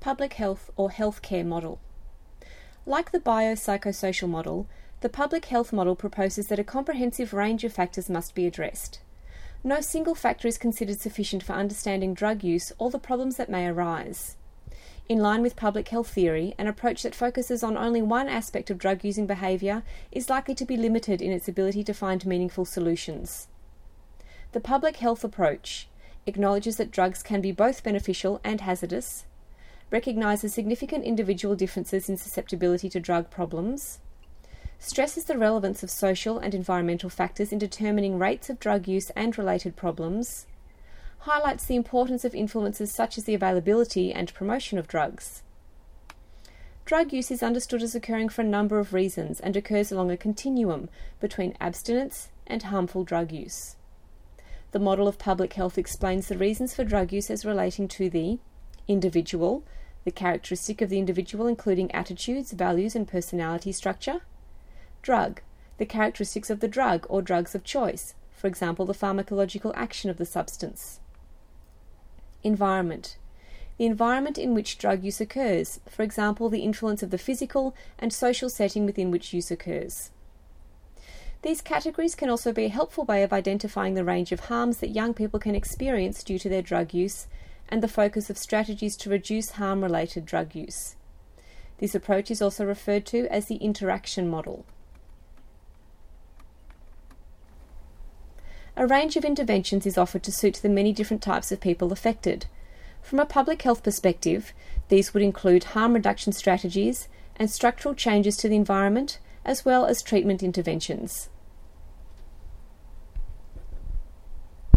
public health or healthcare model. Like the biopsychosocial model, the public health model proposes that a comprehensive range of factors must be addressed. No single factor is considered sufficient for understanding drug use or the problems that may arise. In line with public health theory, an approach that focuses on only one aspect of drug-using behaviour is likely to be limited in its ability to find meaningful solutions. The public health approach acknowledges that drugs can be both beneficial and hazardous, recognises significant individual differences in susceptibility to drug problems, stresses the relevance of social and environmental factors in determining rates of drug use and related problems, highlights the importance of influences such as the availability and promotion of drugs. Drug use is understood as occurring for a number of reasons and occurs along a continuum between abstinence and harmful drug use. The model of public health explains the reasons for drug use as relating to the individual, the characteristic of the individual including attitudes, values and personality structure; drug, the characteristics of the drug or drugs of choice, for example the pharmacological action of the substance; environment, the environment in which drug use occurs, for example the influence of the physical and social setting within which use occurs. These categories can also be a helpful way of identifying the range of harms that young people can experience due to their drug use and the focus of strategies to reduce harm-related drug use. This approach is also referred to as the interaction model. A range of interventions is offered to suit the many different types of people affected. From a public health perspective, these would include harm reduction strategies and structural changes to the environment, as well as treatment interventions.